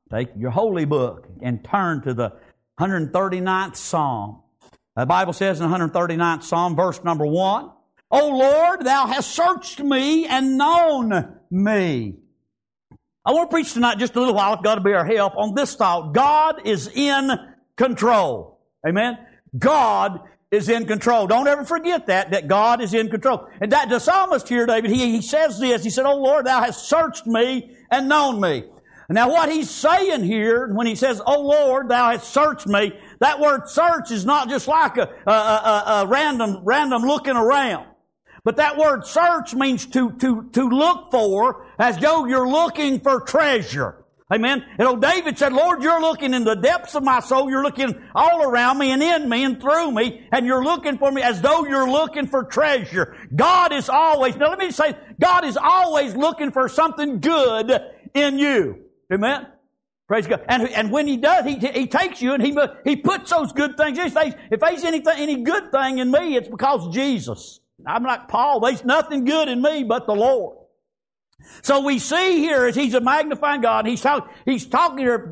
Take your holy book and turn to the 139th Psalm. The Bible says in the 139th Psalm, verse number 1, O Lord, Thou hast searched me and known me. I want to preach tonight just a little while, if God will be our help, on this thought. God is in control. Amen? God is in control. Don't ever forget that God is in control. And that the psalmist here, David, he says this. He said, O Lord, Thou hast searched me and known me. Now what he's saying here, when he says, O Lord, Thou hast searched me, that word search is not just like a random looking around. But that word search means to look for, as though you're looking for treasure. Amen. And David said, Lord, you're looking in the depths of my soul. You're looking all around me and in me and through me. And you're looking for me as though you're looking for treasure. God is always, now let me say, God is always looking for something good in you. Amen. Praise God. And when He does, He takes you and He puts those good things. If there's any good thing in me, it's because of Jesus. I'm like Paul. There's nothing good in me but the Lord. So we see here as He's a magnifying God, he's talking here,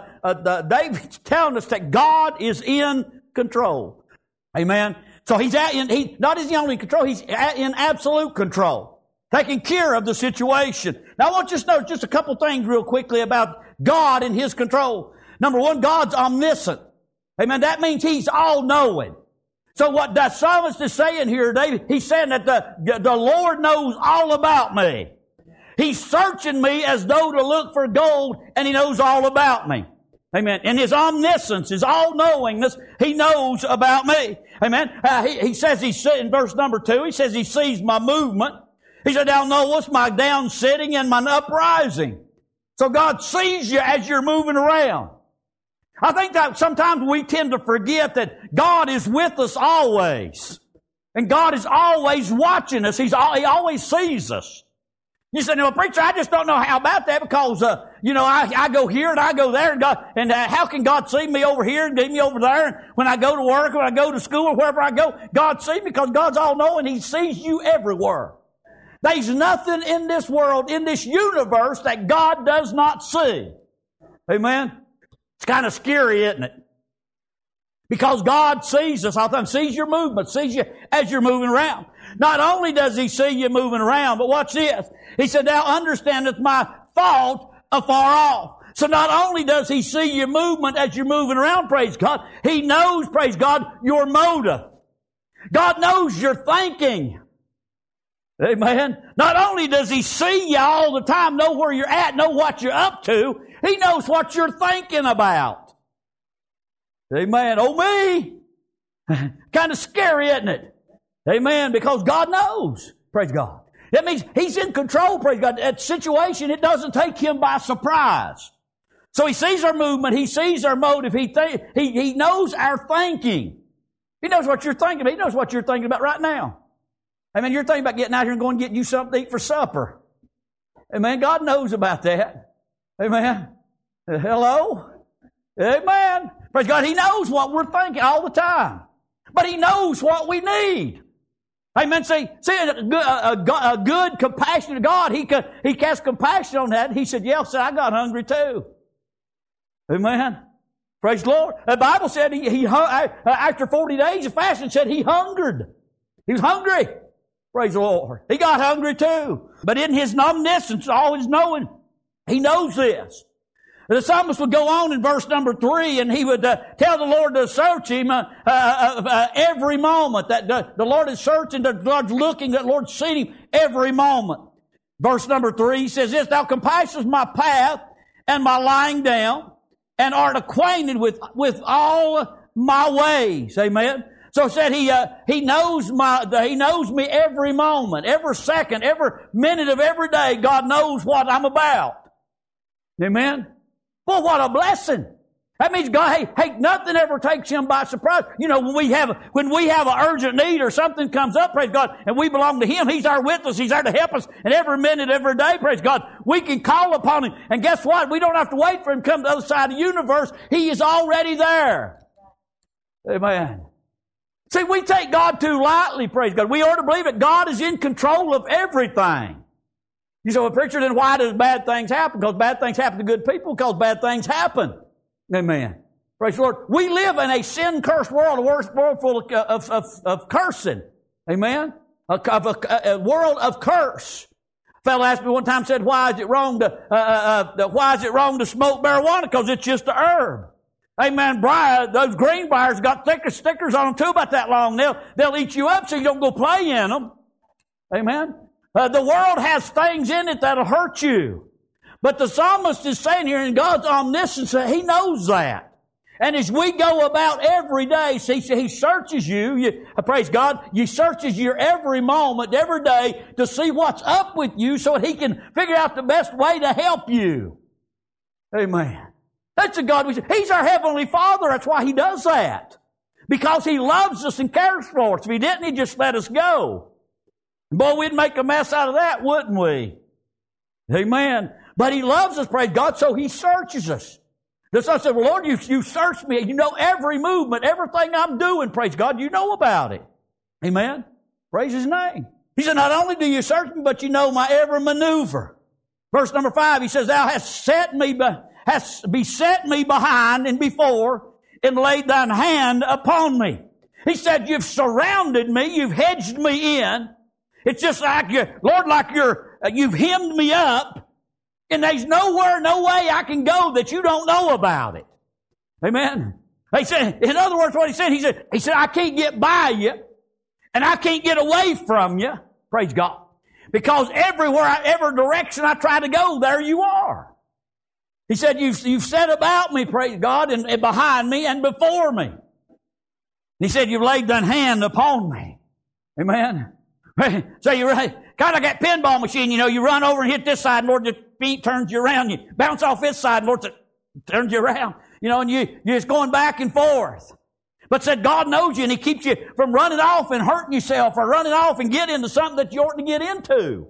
David's telling us that God is in control. Amen. So not is He only in control, He's in absolute control, taking care of the situation. Now I want you to notice just a couple things real quickly about God and His control. Number one, God's omniscient. Amen. That means He's all-knowing. So what the psalmist is saying here, David, he's saying that the Lord knows all about me. He's searching me as though to look for gold, and He knows all about me. Amen. In His omniscience, His all-knowingness, He knows about me. Amen. He says, in verse number 2, He says He sees my movement. He said, Thou knowest my down sitting and my uprising. So God sees you as you're moving around. I think that sometimes we tend to forget that God is with us always. And God is always watching us. He always sees us. You say, no, preacher, I just don't know how about that because, I go here and I go there and how can God see me over here and see me over there? And when I go to work, when I go to school or wherever I go, God sees me because God's all-knowing. He sees you everywhere. There's nothing in this world, in this universe that God does not see. Amen? It's kind of scary, isn't it? Because God sees us all the time, sees your movement, sees you as you're moving around. Not only does He see you moving around, but watch this. He said, Thou understandest my thought afar off. So not only does He see your movement as you're moving around, praise God, He knows, praise God, your motive. God knows your thinking. Amen. Not only does He see you all the time, know where you're at, know what you're up to, He knows what you're thinking about. Amen. Oh me! Kind of scary, isn't it? Amen. Because God knows. Praise God. That means He's in control, praise God. That situation, it doesn't take Him by surprise. So He sees our movement. He sees our motive. He knows our thinking. He knows what you're thinking about. He knows what you're thinking about right now. Amen. You're thinking about getting out here and going to get you something to eat for supper. Amen. God knows about that. Amen. Hello? Amen. Praise God. He knows what we're thinking all the time. But He knows what we need. Amen. See, a good, compassionate God, He cast compassion on that. He said, yeah, I got hungry too. Amen. Praise the Lord. The Bible said he after 40 days of fasting, said He hungered. He was hungry. Praise the Lord. He got hungry too. But in His omniscience, all His knowing, He knows this. The psalmist would go on in verse number 3 and he would tell the Lord to search him every moment. That the Lord is searching, the Lord's looking, that the Lord's seeing him every moment. Verse number 3, He says this, Thou compassionest my path and my lying down and art acquainted with all my ways. Amen. So it said He knows me every moment, every second, every minute of every day. God knows what I'm about. Amen. Well, what a blessing. That means God, hey, nothing ever takes Him by surprise. You know, when we have an urgent need or something comes up, praise God, and we belong to Him, He's there with us. He's there to help us. And every minute, every day, praise God, we can call upon Him. And guess what? We don't have to wait for Him to come to the other side of the universe. He is already there. Amen. See, we take God too lightly, praise God. We ought to believe that God is in control of everything. You say, well, preacher, then why does bad things happen? Because bad things happen to good people, because bad things happen. Amen. Praise the Lord. We live in a sin-cursed world, a world full of cursing. Amen. A world of curse. A fellow asked me one time, said, why is it wrong to smoke marijuana? Because it's just a herb. Amen. Those green briars got thicker stickers on them too, about that long. They'll eat you up so you don't go play in them. Amen. The world has things in it that'll hurt you. But the psalmist is saying here, in God's omniscience, He knows that. And as we go about every day, see, He searches you, praise God, He searches your every moment, every day to see what's up with you so that He can figure out the best way to help you. Amen. That's a God we serve. He's our Heavenly Father. That's why He does that. Because He loves us and cares for us. If He didn't, He'd just let us go. Boy, we'd make a mess out of that, wouldn't we? Amen. But He loves us, praise God, so He searches us. The son said, well, Lord, you search me. You know every movement, everything I'm doing, praise God. You know about it. Amen. Praise His name. He said, not only do you search me, but you know my every maneuver. Verse number 5, He says, Thou hast beset me behind and before, and laid thine hand upon me. He said, you've surrounded me, you've hedged me in. It's just like you've hemmed me up. And there's nowhere, no way I can go that you don't know about it. Amen. He said, in other words, what he said, I can't get by you, and I can't get away from you. Praise God. Because every direction I try to go, there you are. He said, you've set about me, praise God, and behind me and before me. And He said, you've laid thine hand upon me. Amen. So you kind of like that pinball machine, you run over and hit this side, Lord, your feet turns you around. You bounce off this side, Lord, turns you around. And you're just going back and forth. But said God knows you, and He keeps you from running off and hurting yourself or running off and get into something that you ought to get into.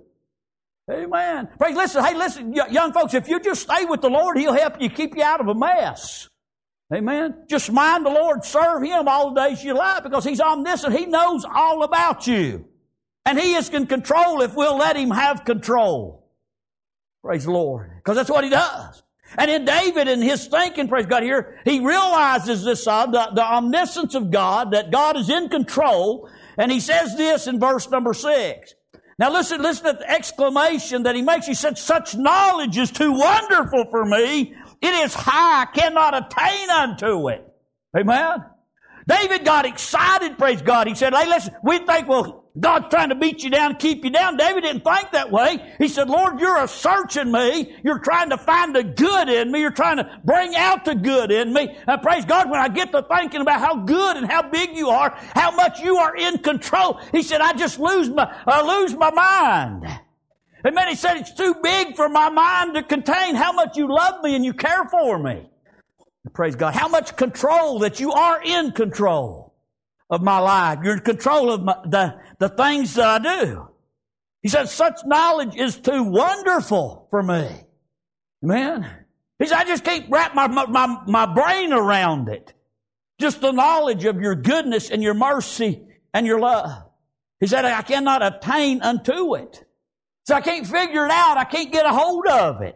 Amen. Listen, young folks, if you just stay with the Lord, He'll help you keep you out of a mess. Amen. Just mind the Lord, serve Him all the days of your life, because He's omniscient. He knows all about you. And He is in control if we'll let Him have control. Praise the Lord. Because that's what He does. And in David, in his thinking, praise God here, he realizes this, the omniscience of God, that God is in control. And he says this in verse number 6. Now listen at the exclamation that he makes. He said, such knowledge is too wonderful for me. It is high. I cannot attain unto it. Amen. David got excited, praise God. He said, hey, listen, we think, well, God's trying to beat you down, keep you down. David didn't think that way. He said, Lord, you're searching me. You're trying to find the good in me. You're trying to bring out the good in me. And praise God, when I get to thinking about how good and how big you are, how much you are in control, he said, I just lose my mind. Amen. He said, it's too big for my mind to contain how much you love me and you care for me. Praise God. How much control that you are in control of my life. You're in control of the things that I do. He said, such knowledge is too wonderful for me. Amen. He said, I just can't wrap my brain around it. Just the knowledge of your goodness and your mercy and your love. He said, I cannot attain unto it. So I can't figure it out. I can't get a hold of it.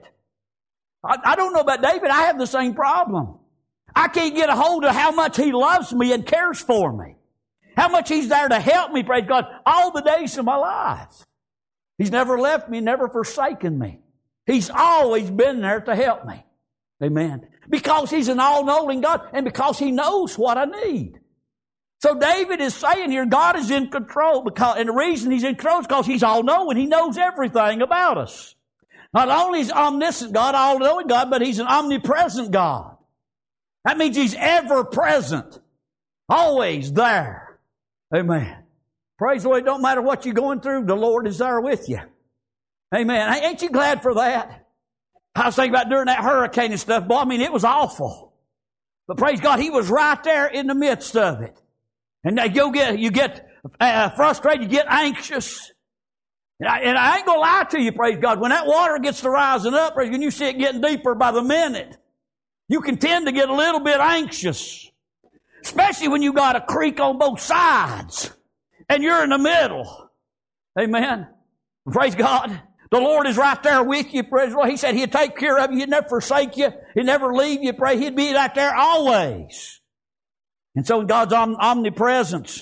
I don't know about David. I have the same problem. I can't get a hold of how much He loves me and cares for me. How much He's there to help me, praise God, all the days of my life. He's never left me, never forsaken me. He's always been there to help me. Amen. Because He's an all-knowing God and because He knows what I need. So David is saying here, God is in control, and the reason He's in control is because He's all-knowing. He knows everything about us. Not only is omniscient God, all-knowing God, but He's an omnipresent God. That means He's ever-present, always there. Amen. Praise the Lord. It don't matter what you're going through, the Lord is there with you. Amen. Ain't you glad for that? I was thinking about during that hurricane and stuff, boy, I mean, it was awful. But praise God, He was right there in the midst of it. And you get frustrated, you get anxious. And I ain't going to lie to you, praise God. When that water gets to rising up, praise God, and you see it getting deeper by the minute, you can tend to get a little bit anxious. Especially when you got a creek on both sides and you're in the middle. Amen. Praise God. The Lord is right there with you, praise the Lord. He said He'd take care of you. He'd never forsake you. He'd never leave you, pray. He'd be right there always. And so in God's omnipresence,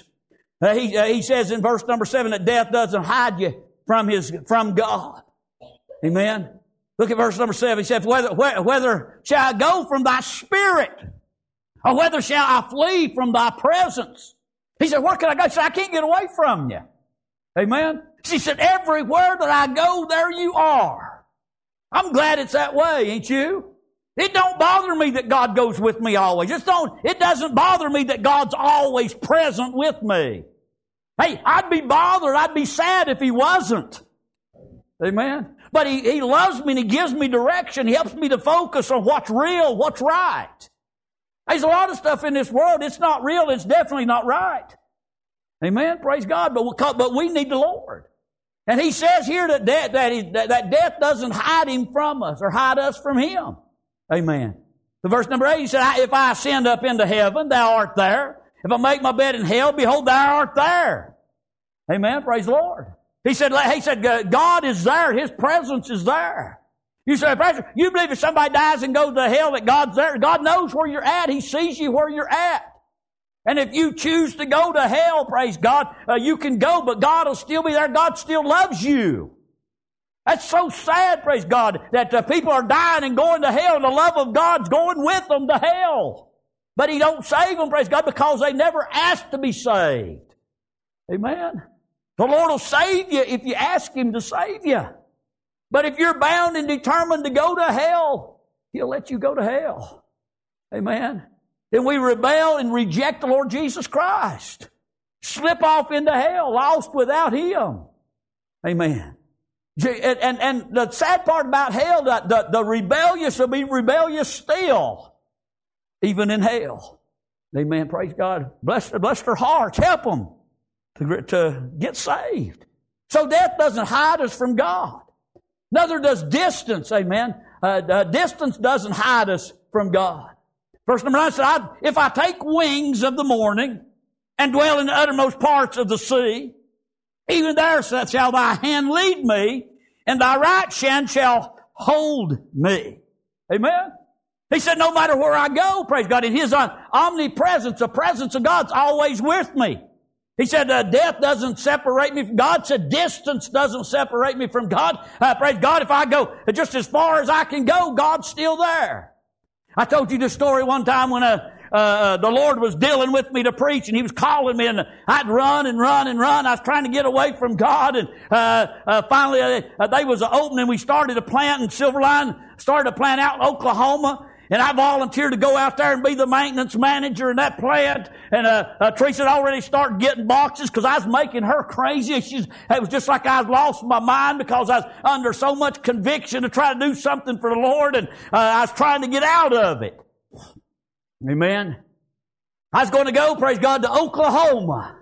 He says in verse number 7 that death doesn't hide you from God. Amen. Look at verse number 7. He said, whether shall I go from thy spirit, or whether shall I flee from thy presence? He said, where can I go? He said, I can't get away from you. Amen. She said, everywhere that I go, there you are. I'm glad it's that way, ain't you? It don't bother me that God goes with me always. It doesn't bother me that God's always present with me. Hey, I'd be bothered, I'd be sad if He wasn't. Amen. But He loves me and He gives me direction. He helps me to focus on what's real, what's right. There's a lot of stuff in this world. It's not real. It's definitely not right. Amen. Praise God. But we need the Lord. And He says here that death doesn't hide Him from us or hide us from Him. Amen. The verse number 8, He said, if I ascend up into heaven, thou art there. If I make my bed in hell, behold, thou art there. Amen. Praise the Lord. He said, God is there. His presence is there. You say, Pastor, you believe if somebody dies and goes to hell that God's there? God knows where you're at. He sees you where you're at. And if you choose to go to hell, praise God, you can go, but God will still be there. God still loves you. That's so sad, praise God, that people are dying and going to hell, and the love of God's going with them to hell. But He don't save them, praise God, because they never asked to be saved. Amen. The Lord will save you if you ask Him to save you. But if you're bound and determined to go to hell, He'll let you go to hell. Amen. Then we rebel and reject the Lord Jesus Christ. Slip off into hell, lost without Him. Amen. And the sad part about hell, the rebellious will be rebellious still, even in hell. Amen. Praise God. Bless their hearts. Help them to get saved. So death doesn't hide us from God. Neither does distance. Amen. Distance doesn't hide us from God. Verse number 9 said, if I take wings of the morning and dwell in the uttermost parts of the sea, even there shall thy hand lead me, and thy right hand shall hold me. Amen. He said, no matter where I go, praise God, in His omnipresence, the presence of God's always with me. He said, death doesn't separate me from God. He said, distance doesn't separate me from God. Praise God, if I go just as far as I can go, God's still there. I told you this story one time when the Lord was dealing with me to preach, and He was calling me, and I'd run and run and run. I was trying to get away from God, and finally they was an opening. We started a plant in Silverline, started a plant out in Oklahoma, and I volunteered to go out there and be the maintenance manager in that plant. And Teresa had already started getting boxes because I was making her crazy. It was just like I was lost my mind because I was under so much conviction to try to do something for the Lord, and I was trying to get out of it. Amen. I was going to go, praise God, to Oklahoma.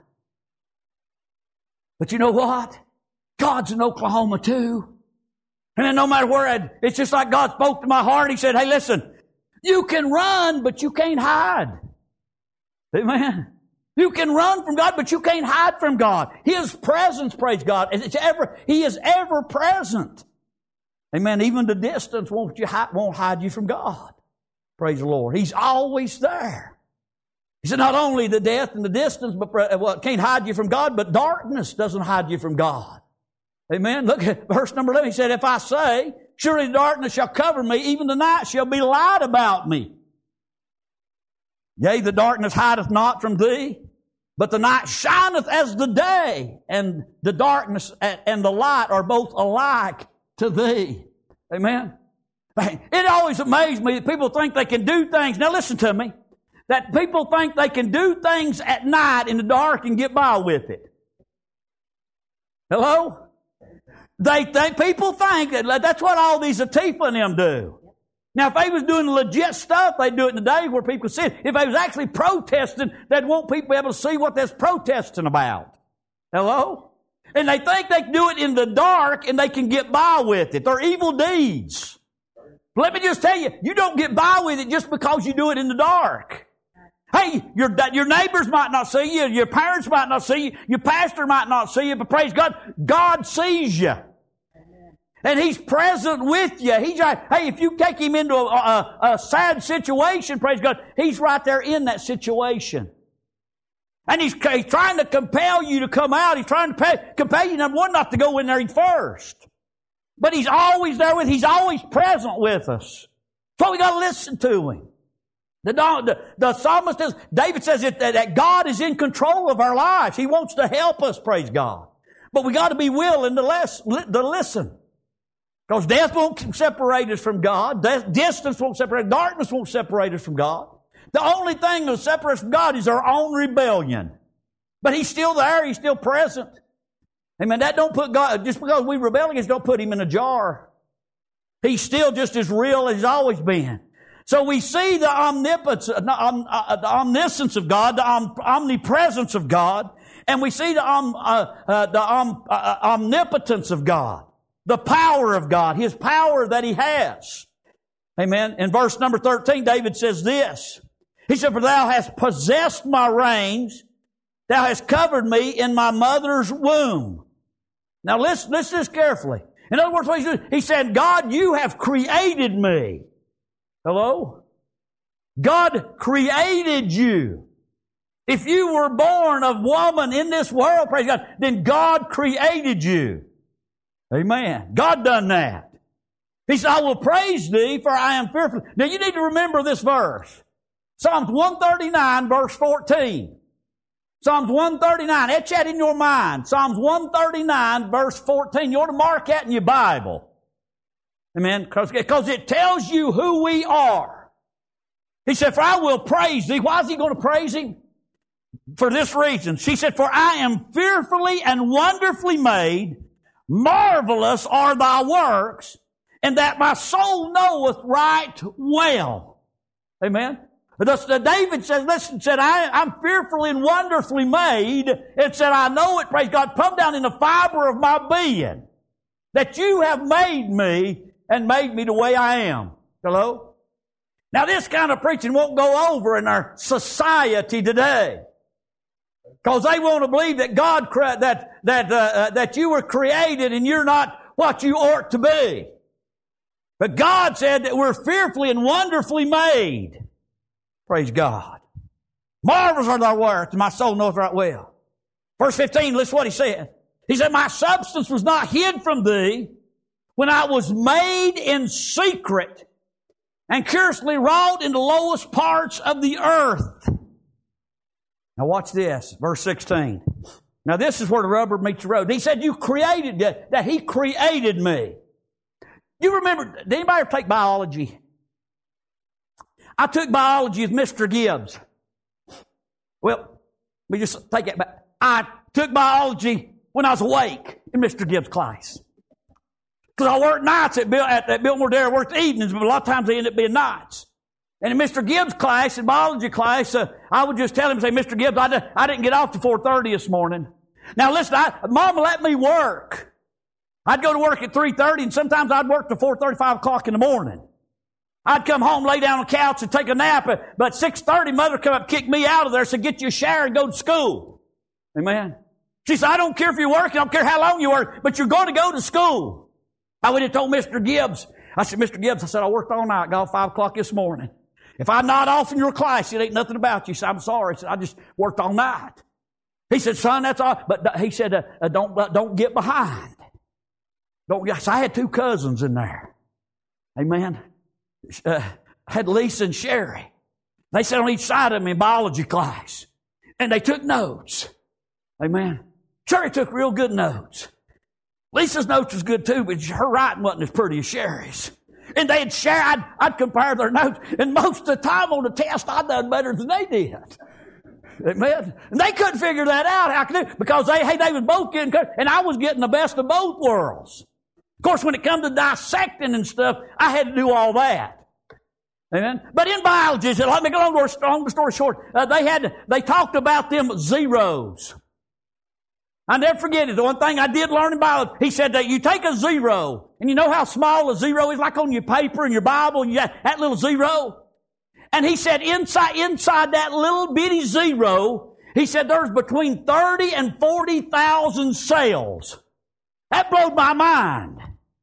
But you know what? God's in Oklahoma too. And then no matter where it's just like God spoke to my heart. He said, hey, listen, you can run, but you can't hide. Amen. You can run from God, but you can't hide from God. His presence, praise God, He is ever present. Amen. Even the distance won't hide you from God. Praise the Lord. He's always there. He said not only the death and the distance, but it can't hide you from God, but darkness doesn't hide you from God. Amen. Look at verse number 11. He said, if I say, surely darkness shall cover me, even the night shall be light about me. Yea, the darkness hideth not from thee, but the night shineth as the day, and the darkness and the light are both alike to thee. Amen. It always amazed me that people think they can do things. Now listen to me. That people think they can do things at night in the dark and get by with it. Hello? People think that that's what all these Antifa and them do. Now, if they was doing legit stuff, they'd do it in the day where people could see it. If they was actually protesting, they'd want people to be able to see what they're protesting about. Hello? And they think they can do it in the dark and they can get by with it. They're evil deeds. But let me just tell you, you don't get by with it just because you do it in the dark. Hey, your neighbors might not see you, your parents might not see you, your pastor might not see you, but praise God, God sees you. And He's present with you. He's like, hey, if you take Him into a sad situation, praise God, He's right there in that situation. And He's trying to compel you to come out. He's trying to compel you, number one, not to go in there first. But He's always there with, He's always present with us. So we got to listen to Him. The psalmist says, David says that God is in control of our lives. He wants to help us, praise God. But we got to be willing to listen. Because death won't separate us from God. Distance won't separate us. Darkness won't separate us from God. The only thing that will separate us from God is our own rebellion. But He's still there. He's still present. Amen. That don't put God, just because we rebel against, don't put Him in a jar. He's still just as real as He's always been. So we see the omnipotence, the omniscience of God, the omnipresence of God, and we see the omnipotence of God, the power of God, His power that He has. Amen. In verse number 13, David says this. He said, for Thou hast possessed my reins, Thou hast covered me in my mother's womb. Now listen to this carefully. In other words, what He's doing, He said, God, You have created me. Hello? God created you. If you were born of woman in this world, praise God, then God created you. Amen. God done that. He said, I will praise Thee, for I am fearful. Now you need to remember this verse. Psalms 139, verse 14. Psalms 139, etch that in your mind. Psalms 139, verse 14. You ought to mark that in your Bible. Amen. Because it tells you who we are. He said, for I will praise Thee. Why is He going to praise Him? For this reason. She said, for I am fearfully and wonderfully made. Marvelous are Thy works, and that my soul knoweth right well. Amen. David says, listen, said, I'm fearfully and wonderfully made. It said, I know it, praise God, come down in the fiber of my being, that You have made me and made me the way I am. Hello? Now this kind of preaching won't go over in our society today. Because they want to believe that God, that you were created and you're not what you ought to be. But God said that we're fearfully and wonderfully made. Praise God. Marvelous are Thy works, and my soul knoweth right well. Verse 15, listen to what He said. He said, my substance was not hid from Thee when I was made in secret and curiously wrought in the lowest parts of the earth. Now watch this, verse 16. Now this is where the rubber meets the road. He said, you created, that He created me. You remember, did anybody ever take biology? I took biology with Mr. Gibbs. Well, let me just take it back. I took biology when I was awake in Mr. Gibbs' class. Because I worked nights at Biltmore Dairy. I worked evenings, but a lot of times they end up being nights. And in Mr. Gibbs' class, in biology class, I would just tell him, say, Mr. Gibbs, I didn't get off till 4:30 this morning. Now listen, Mama let me work. I'd go to work at 3:30, and sometimes I'd work till 4:30, 5 o'clock in the morning. I'd come home, lay down on the couch, and take a nap. But 6:30, Mother come up, kick me out of there, said, get you a shower and go to school. Amen. She said, I don't care if you work, I don't care how long you work, but you're going to go to school. I went and told Mr. Gibbs. I said, Mr. Gibbs, I said, I worked all night, got off 5 o'clock this morning. If I'm not off in your class, it ain't nothing about you. He said, I'm sorry. He said, I just worked all night. He said, son, that's all. But he said, don't get behind. So I had 2 cousins in there. Amen. I had Lisa and Sherry. They sat on each side of me in biology class. And they took notes. Amen. Sherry took real good notes. Lisa's notes was good too, but her writing wasn't as pretty as Sherry's. And they'd share, I'd compare their notes. And most of the time on the test, I'd done better than they did. Amen. And they couldn't figure that out. How could they? Because they was both getting, and I was getting the best of both worlds. Of course, when it comes to dissecting and stuff, I had to do all that. Amen. But in biology, let me go on to a long story short. They talked about them zeros. I never forget it. The one thing I did learn in biology, he said that you take a zero, and you know how small a zero is, like on your paper in your Bible, and you got that little zero. And he said inside that little bitty zero, he said there's between 30 and 40,000 cells. That blew my mind.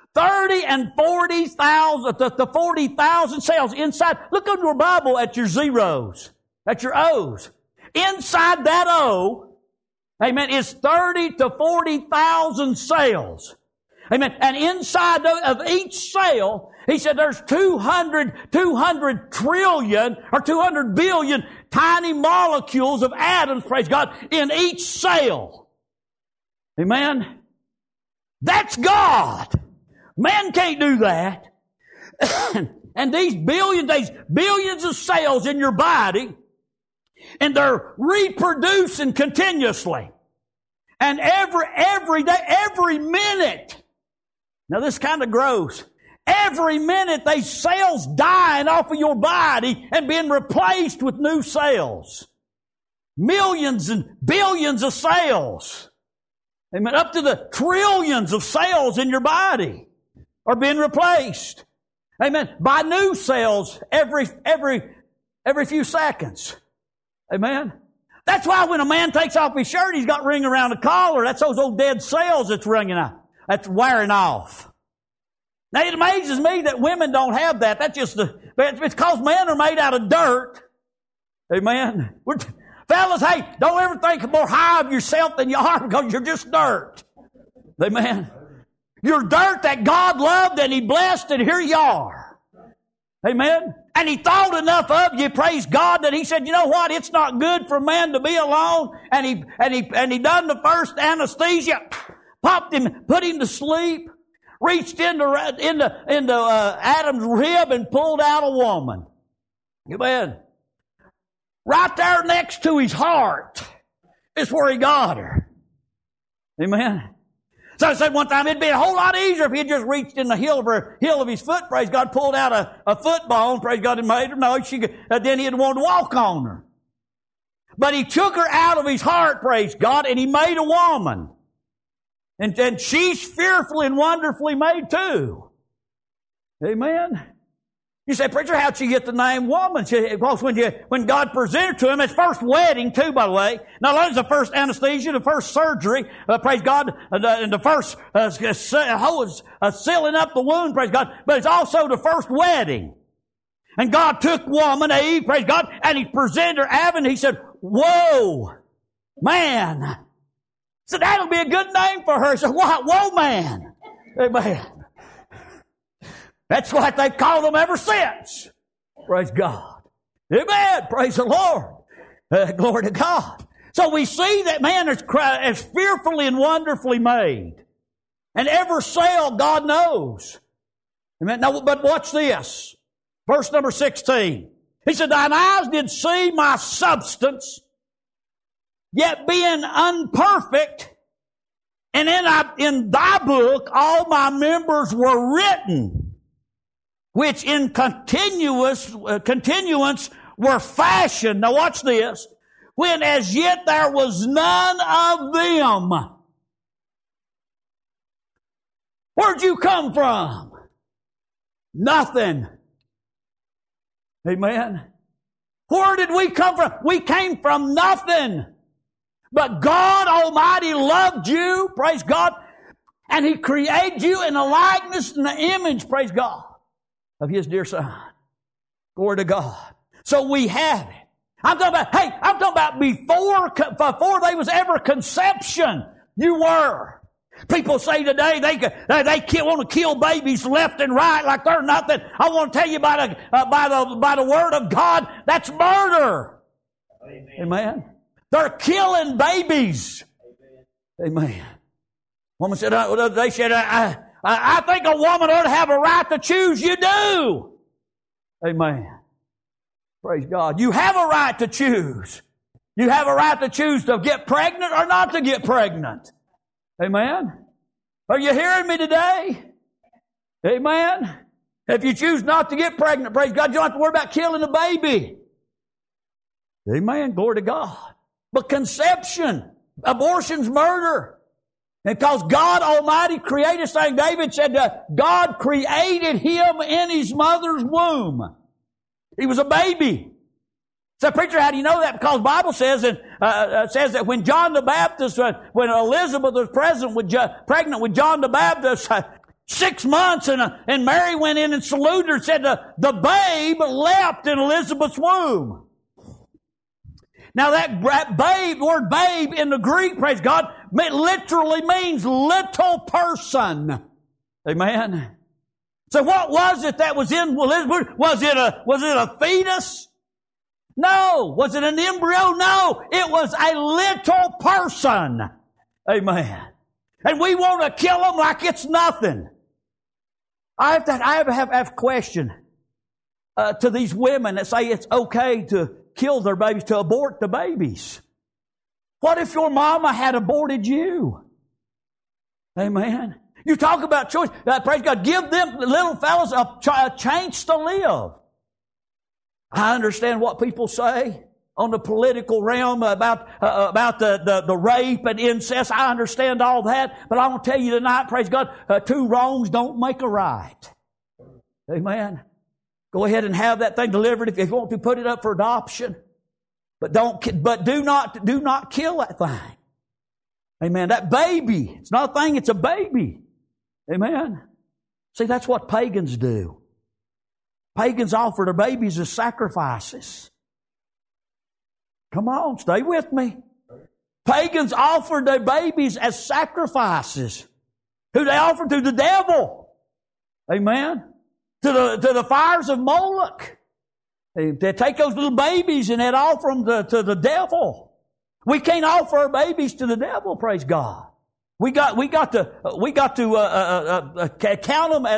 30 and 40,000, the 40,000 cells inside. Look on your Bible at your zeros, at your O's. Inside that O, amen, is 30 to 40,000 cells. Amen. And inside of each cell, he said there's 200 trillion or 200 billion tiny molecules of atoms, praise God, in each cell. Amen. That's God. Man can't do that. And these billions of cells in your body, and they're reproducing continuously. And every day, every minute. Now this is kind of gross. Every minute, these cells dying off of your body and being replaced with new cells. Millions and billions of cells. Amen. Up to the trillions of cells in your body are being replaced. Amen. By new cells every few seconds. Amen. That's why when a man takes off his shirt, he's got ring around the collar. That's those old dead cells that's ringing out. That's wearing off. Now it amazes me that women don't have that. That's just it's because men are made out of dirt. Amen. Fellas, hey, don't ever think more high of yourself than you are because you're just dirt. Amen. You're dirt that God loved and He blessed, and here you are. Amen. And He thought enough of you, praise God, that He said, you know what? It's not good for man to be alone. And he done the first anesthesia, popped him, put him to sleep, reached into Adam's rib and pulled out a woman. Amen. Right there next to his heart is where He got her. Amen. So I said one time it'd be a whole lot easier if he had just reached in the heel of his foot, praise God, pulled out a foot bone, praise God, and made her. No, then he'd want to walk on her. But He took her out of his heart, praise God, and He made a woman. And she's fearfully and wonderfully made too. Amen. You say, preacher, how'd she get the name woman? Because when God presented to him, his first wedding too, by the way. Not only is the first anesthesia, the first surgery, praise God, and the first sealing up the wound, praise God, but it's also the first wedding. And God took woman, Eve, praise God, and He presented her Adam. He said, whoa, man. He said, that'll be a good name for her. He said, whoa, man. Amen. That's what they've called them ever since. Praise God. Amen. Praise the Lord. Glory to God. So we see that man is fearfully and wonderfully made. And every cell God knows. Amen. Now, but watch this. Verse number 16. He said, thine eyes did see my substance, yet being unperfect, and in thy book all my members were written, which in continuance were fashioned. Now watch this. When as yet there was none of them. Where'd you come from? Nothing. Amen. Where did we come from? We came from nothing. But God Almighty loved you, praise God, and He created you in the likeness and the image, praise God, of His dear Son. Glory to God. So we have it. I'm talking about before there was ever conception, you were. People say today they want to kill babies left and right like they're nothing. I want to tell you by the Word of God, that's murder. Amen. Amen. They're killing babies. Amen. Woman said, they said, I think a woman ought to have a right to choose. You do. Amen. Praise God. You have a right to choose. You have a right to choose to get pregnant or not to get pregnant. Amen. Are you hearing me today? Amen. If you choose not to get pregnant, praise God, you don't have to worry about killing a baby. Amen. Glory to God. But conception, abortion's murder. And because God Almighty created, St. David said God created him in his mother's womb. He was a baby. So, preacher, how do you know that? Because the Bible says that when John the Baptist, when Elizabeth was pregnant with John the Baptist, 6 months, and Mary went in and saluted her and said the babe leapt in Elizabeth's womb. Now that babe, the word babe in the Greek, praise God, literally means little person. Amen. So what was it that was in Elizabeth? Was it a fetus? No. Was it an embryo? No. It was a little person. Amen. And we want to kill them like it's nothing. I have a question to these women that say it's okay to kill their babies, to abort the babies. What if your mama had aborted you? Amen. You talk about choice. Praise God. Give them little fellas a chance to live. I understand what people say on the political realm about the rape and incest. I understand all that. But I want to tell you tonight, praise God, 2 wrongs don't make a right. Amen. Go ahead and have that thing delivered if you want to put it up for adoption. But do not kill that thing. Amen. That baby, it's not a thing, it's a baby. Amen. See, that's what pagans do. Pagans offer their babies as sacrifices. Come on, stay with me. Pagans offered their babies as sacrifices. Who they offered to? The devil. Amen. To the fires of Moloch. They take those little babies and they'd offer them to the devil. We can't offer our babies to the devil, praise God. We got to count them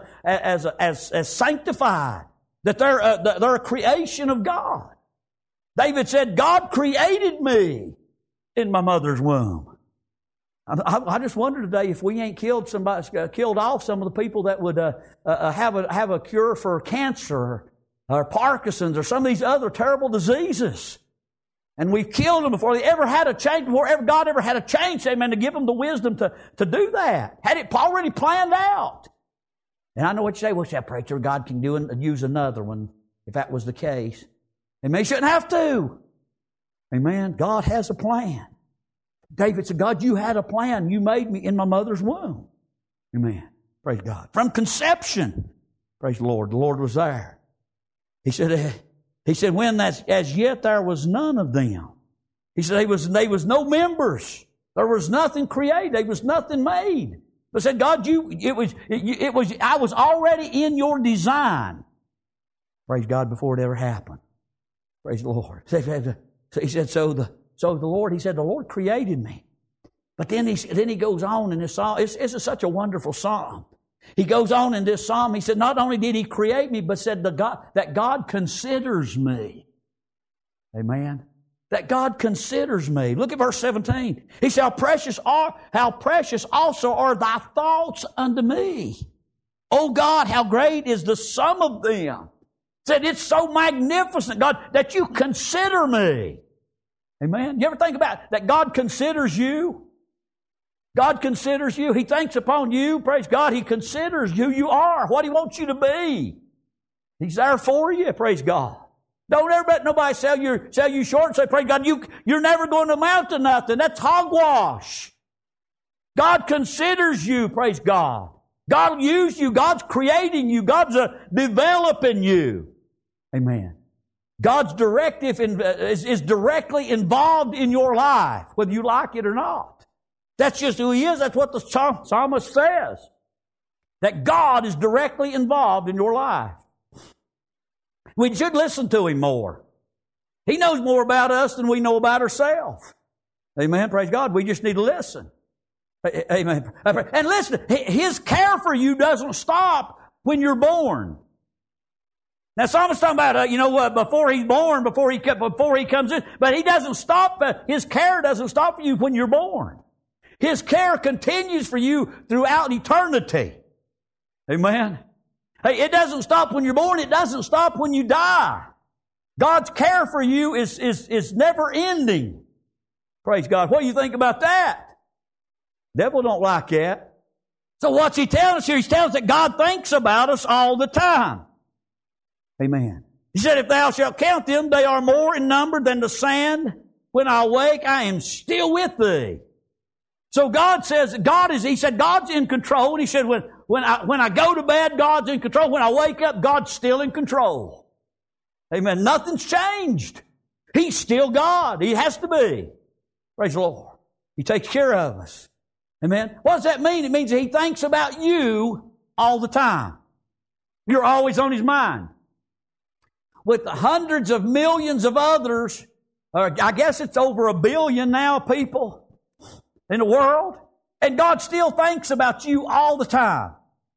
as sanctified. That they're a creation of God. David said, God created me in my mother's womb. I just wonder today if we ain't killed off some of the people that would have a cure for cancer or Parkinson's or some of these other terrible diseases. And we've killed them before they ever had a change, before God ever had a change, amen, to give them the wisdom to do that. Had it already planned out. And I know what you say, well, that preacher, God can use another one if that was the case. Amen. He shouldn't have to. Amen. God has a plan. David said, God, you had a plan. You made me in my mother's womb. Amen. Praise God. From conception, praise the Lord was there. He said, when as yet there was none of them. He said, they was no members. There was nothing created. There was nothing made. But said, God, I was already in your design. Praise God, before it ever happened. Praise the Lord. He said, so the Lord created me. But then he goes on in this psalm. It's such a wonderful psalm. He goes on in this psalm. He said, not only did he create me, but said that God considers me. Amen. That God considers me. Look at verse 17. He said, how precious also are thy thoughts unto me. O God, how great is the sum of them. Said, it's so magnificent, God, that you consider me. Amen. You ever think about that God considers you? God considers you. He thinks upon you. Praise God. He considers who you are, what He wants you to be. He's there for you. Praise God. Don't ever let nobody sell you short and say, praise God, you're never going to amount to nothing. That's hogwash. God considers you. Praise God. God will use you. God's creating you. God's developing you. Amen. God's directive is directly involved in your life, whether you like it or not. That's just who He is. That's what the psalmist says. That God is directly involved in your life. We should listen to Him more. He knows more about us than we know about ourselves. Amen. Praise God. We just need to listen. Amen. And listen, His care for you doesn't stop when you're born. Now, psalmist talking about, before he's born, before he comes in, but He doesn't stop. His care doesn't stop for you when you're born. His care continues for you throughout eternity. Amen. Hey, it doesn't stop when you're born. It doesn't stop when you die. God's care for you is never ending. Praise God. What do you think about that? The devil don't like that. So what's he telling us here? He's telling us that God thinks about us all the time. Amen. He said, if thou shalt count them, they are more in number than the sand. When I awake, I am still with thee. So God says, He said, God's in control. And He said, when I go to bed, God's in control. When I wake up, God's still in control. Amen. Nothing's changed. He's still God. He has to be. Praise the Lord. He takes care of us. Amen. What does that mean? It means that He thinks about you all the time. You're always on His mind. With the hundreds of millions of others, I guess it's over 1 billion now people in the world, and God still thinks about you all the time.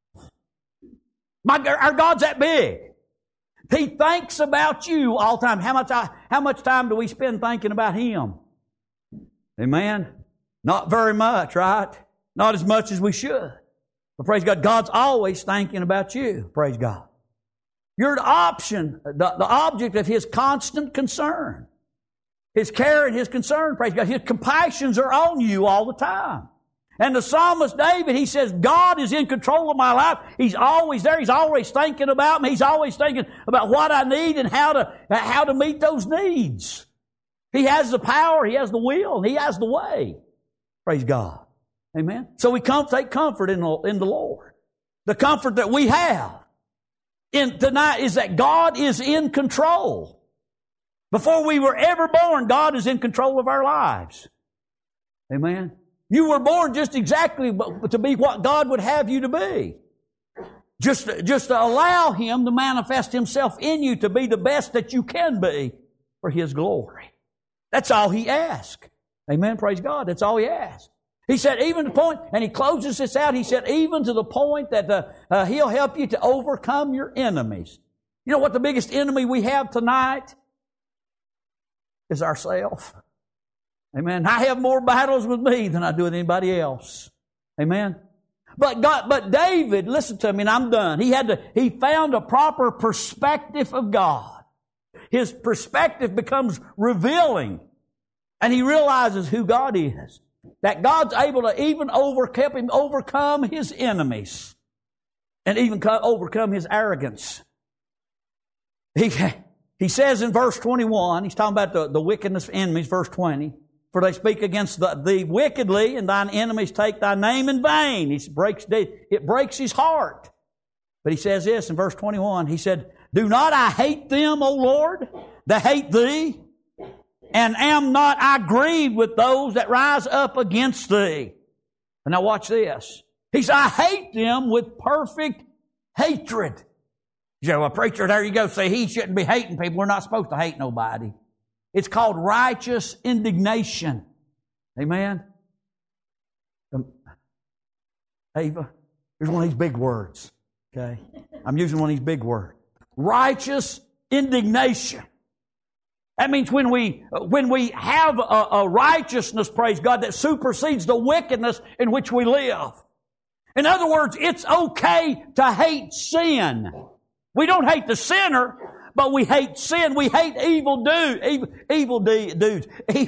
Our God's that big. He thinks about you all the time. How much time do we spend thinking about Him? Amen? Not very much, right? Not as much as we should. But praise God, God's always thinking about you. Praise God. You're the object of His constant concern. His care and His concern, praise God. His compassions are on you all the time. And the psalmist David, he says, God is in control of my life. He's always there. He's always thinking about me. He's always thinking about what I need and how to meet those needs. He has the power. He has the will. And He has the way. Praise God. Amen. So we take comfort in the Lord. The comfort that we have tonight is that God is in control. Before we were ever born, God is in control of our lives. Amen. You were born just exactly to be what God would have you to be. Just to allow Him to manifest Himself in you to be the best that you can be for His glory. That's all He asks. Amen. Praise God. That's all He asks. He said, even to the point, and He closes this out, He said, even to the point that He'll help you to overcome your enemies. You know what the biggest enemy we have tonight is ourselves. Amen. I have more battles with me than I do with anybody else. Amen. But David, listen to me, and I'm done. He found a proper perspective of God. His perspective becomes revealing, and he realizes who God is. That God's able to even help him overcome his enemies, and even overcome his arrogance. He says in verse 21, he's talking about the wickedness of enemies, verse 20. For they speak against thee wickedly, and thine enemies take thy name in vain. It breaks his heart. But he says this in verse 21. He said, do not I hate them, O Lord, that hate thee? And am not I grieved with those that rise up against thee? And now watch this. He said, I hate them with perfect hatred. You say, well, preacher, there you go. Say he shouldn't be hating people. We're not supposed to hate nobody. It's called righteous indignation. Amen? Ava, here's one of these big words. Okay? I'm using one of these big words. Righteous indignation. That means when we have a righteousness, praise God, that supersedes the wickedness in which we live. In other words, it's okay to hate sin. We don't hate the sinner, but we hate sin. We hate evil deeds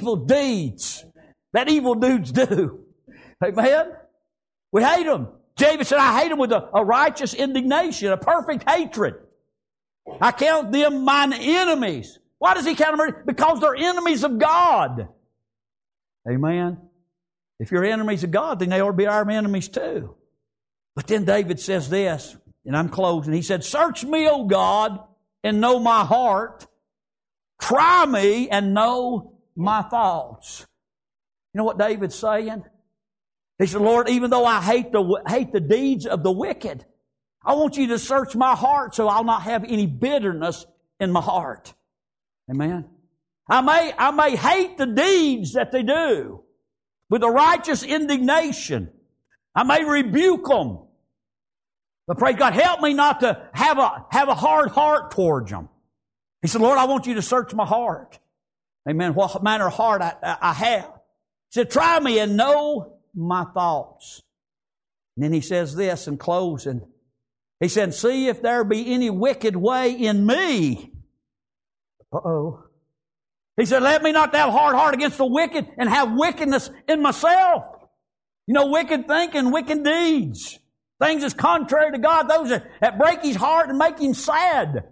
that evil dudes do. Amen? We hate them. David said, I hate them with a righteous indignation, a perfect hatred. I count them mine enemies. Why does he count them? Because they're enemies of God. Amen? If you're enemies of God, then they ought to be our enemies too. But then David says this, and I'm closing. He said, search me, O God, and know my heart. Try me and know my thoughts. You know what David's saying? He said, Lord, even though I hate the deeds of the wicked, I want you to search my heart so I'll not have any bitterness in my heart. Amen. I may hate the deeds that they do with a righteous indignation. I may rebuke them. But praise God, help me not to have a hard heart towards them. He said, Lord, I want you to search my heart. Amen. What manner of heart I have. He said, try me and know my thoughts. And then he says this in closing. He said, see if there be any wicked way in me. Uh-oh. He said, let me not have a hard heart against the wicked and have wickedness in myself. You know, wicked thinking, wicked deeds. Things that's contrary to God, those that break his heart and make him sad.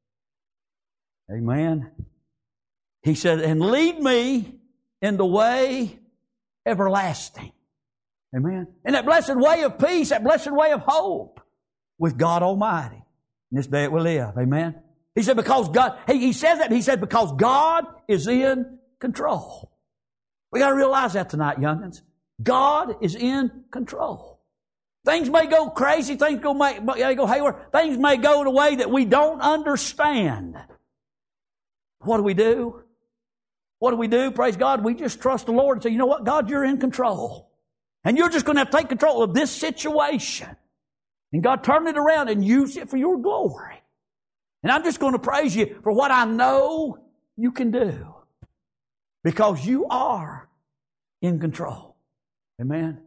Amen. He said, and lead me in the way everlasting. Amen. And that blessed way of peace, that blessed way of hope with God Almighty in this day that we live. Amen. He said because God, he says that, he said because God is in control. We got to realize that tonight, young'uns. God is in control. Things may go crazy, things may go haywire, things may go in a way that we don't understand. What do? What do we do? Praise God. We just trust the Lord and say, you know what, God, you're in control. And you're just going to have to take control of this situation. And God, turn it around and use it for your glory. And I'm just going to praise you for what I know you can do. Because you are in control. Amen.